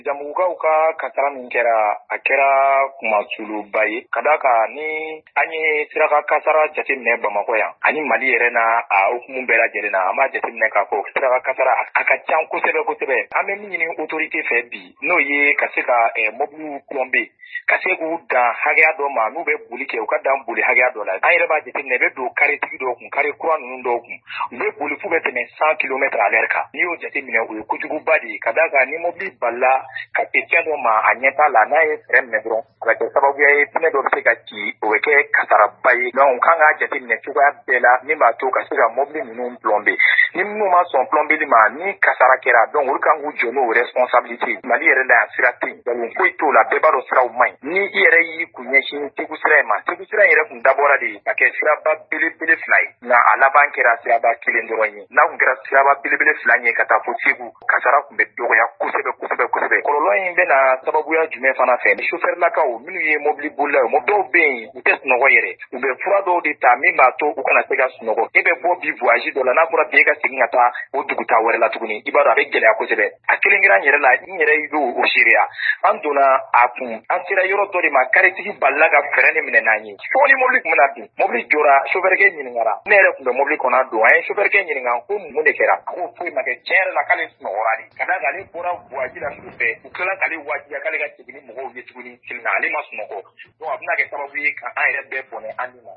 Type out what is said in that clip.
Jamukaw ka kasara min kɛra a kɛra kumasuluba ye ka da kan ni an ye siraka kasara jateminɛ Bamakɔ yan ani Mali yɛrɛ na a hukumu bɛɛ lajɛlen na an b'a jateminɛ k'a fɔ siraka kasara a ka can kosɛbɛ kosɛbɛ an bɛ min ɲini autorité fɛ bi n'o ye ka se ka mɔbiliw plomber ka se k'u dan hakɛya dɔ ma n'u bɛ boli kɛ u ka dan boli hakɛya dɔ la an yɛrɛ b'a jateminɛ bɛ don karetigi dɔw kun kare kura ninnu dɔw kun u bɛ boli f'u bɛ tɛmɛ 100 km à l'heure kan n'i y'o jateminɛ o ye kojuguba de ye ka da kan ni mɔbili balila ka se fɛn dɔ ma a ɲɛ t'a la n'a ye fɛrɛ minɛ dɔrɔn a bɛ kɛ sababuya ye pinɛ dɔ bɛ se ka ci o bɛ kɛ kasaraba ye donc kan k'a jateminɛ cogoya bɛɛ la min b'a to ka se ka mɔbili ninnu plomber ni minnu ma sɔn plomberli ma ni kasara kɛra donc olu kan k'u jɔ n'o responsabilité Mali yɛrɛ la yan sira tɛ yen donc foyi t'o la bɛɛ b'a dɔn siraw man ɲi ni i yɛrɛ y'i kun ɲɛsin Segu sira in ma Segu sira in yɛrɛ kun dabɔra de ka kɛ siraba belebele 2 ye nka a laban kɛra siraba 1 dɔrɔn ye n'a kun kɛra siraba belebele 2 ye ka taa fo Segu kasara kun bɛ dɔgɔya kosɛbɛ kosɛbɛ kosɛbɛ kɔlɔlɔ in bɛna sababuya jumɛn fana fɛ ni chauffeur lakaw minnu ye mobili bolilaw dɔw bɛ yen u tɛ sunɔgɔ yɛrɛ u bɛ fura dɔw de ta min b'a to u kana se ka sunɔgɔ e bɛ bɔ bi voyage dɔ la n'a fɔra bi e ka segin ka taa o duguta wɛrɛ la tuguni i b'a dɔn a bɛ gɛlɛya kosɛbɛ a kelen kɛra n yɛrɛ la n yɛrɛ y'o seereya an donna a kun an sera yɔrɔ dɔ de ma karetigi balila ka fɛrɛ ne minɛ n'an ye fo ni mobili tun bɛna bin mobili jɔra chauffeurkɛ ɲininkara ne yɛrɛ tun bɛ mobili kɔnɔ a don an ye chauffeurkɛ ɲininka ko mun de kɛra a ko foyi ma kɛ tiɲɛ yɛrɛ la k'ale sunɔgɔra de ka da kan ale bɔra voyage la su fɛ u tilala k'ale wajibiya k'ale ka segin ni mɔgɔw ye tuguni kelen na ale ma sunɔgɔ donc a bɛna kɛ sababu ye ka an yɛrɛ bɛɛ bɔnɛ an ni ma